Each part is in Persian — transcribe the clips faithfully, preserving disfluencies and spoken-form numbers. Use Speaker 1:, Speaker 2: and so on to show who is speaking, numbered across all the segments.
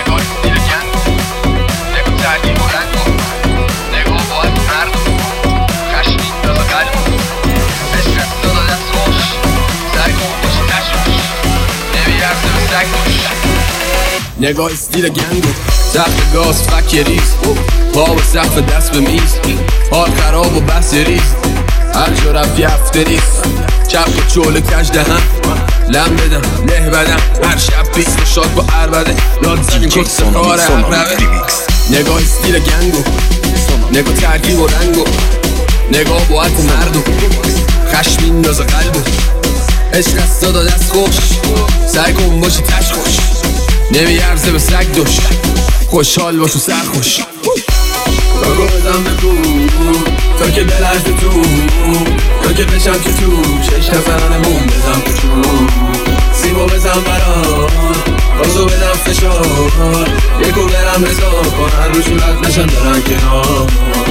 Speaker 1: نگاه استیل گندو، نگاه ترکیب و رنگو، نگاه باید مردم خشمین دادا قلبو، عشق از دادا دست خوش، سعی کن باشی تشوش، نمیرسه به سگ باش.
Speaker 2: نگاه استیل گندو، سخت گاز فک ریز، پا به سقف دست به میز، حال خراب و بس ریز، هر جا رفتی هفته نیست، چپ و چول کج دهم، لم بدم نه بدم، هر شب بیست و شاد با عربده، لاد زنیم کس کار عقربه. نگاه استیل گندو، نگاه ترکیب و رنگو، نگاه با عط مردو، خشمین ناز قلبو، عشق از دادا دست خوش، سعی کن باشی تش خوش، نمیارزه به سگ دوش، خوشحال باش و سرخوش. بگو بزن بگو تا که بلرز تو، تا که بشم که تو شش نفرانمون بزن تو، سیمو بزن برام بازو بدم فشار، یکو برم رزا کن هر رو شورت نشن دارن کنار.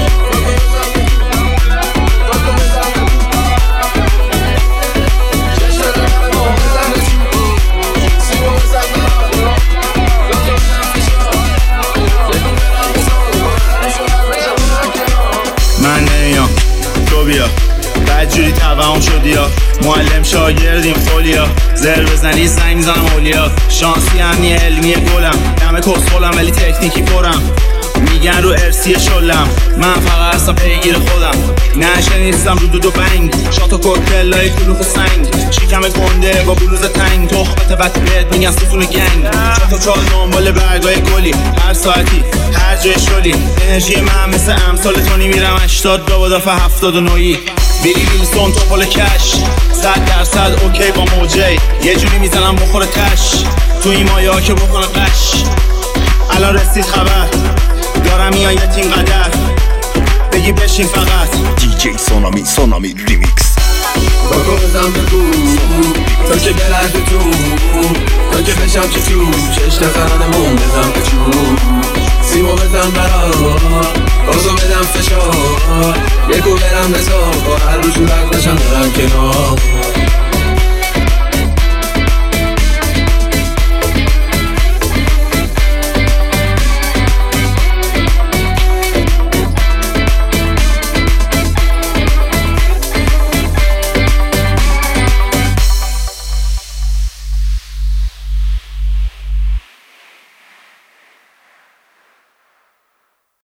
Speaker 3: من نمیام تو بیا بدجوری توهم شدی یا معلم شاگردیم فولیا، زر بزنی زنگ میزنم اولیا، شانسی امنی علمی گلم، دمه کسخولم ولی تکنیکی پرم، میگن رو ارسی شلم، من فقط هستم پیگیر خودم، نشه نیستم رو دو دو بنگ، شات و کوکتلای کلوخ و سنگ، شیکم گنده با بلوز تنگ، تخمت وقتی بهت میگن ستون گنگ، شات و چال دنبال برگای گلی، هر ساعتی هر جای شلی، انرژی من مثل امثال تونی میرم هشتاد دو با دفعه هفتاد و نوی، بیلی ویلسون تو پل کش، صد درصد اوکی با موجه، یه جوری میزنم بخور تش، تو این مایه ها که بخور قش، الان رسید خبر دارم میان یه تین قدر، بگی بشین فقط
Speaker 4: دی جی سونامی سونامی ریمیکس.
Speaker 2: بگو بزن بگو تا که بلرز تو، تا که بشم که تو شش نفرانمون بزن تو، سیمو بزن برام بازو بدم فشار، یکو برم رزا با هر رو شورت نشن دارن کنار.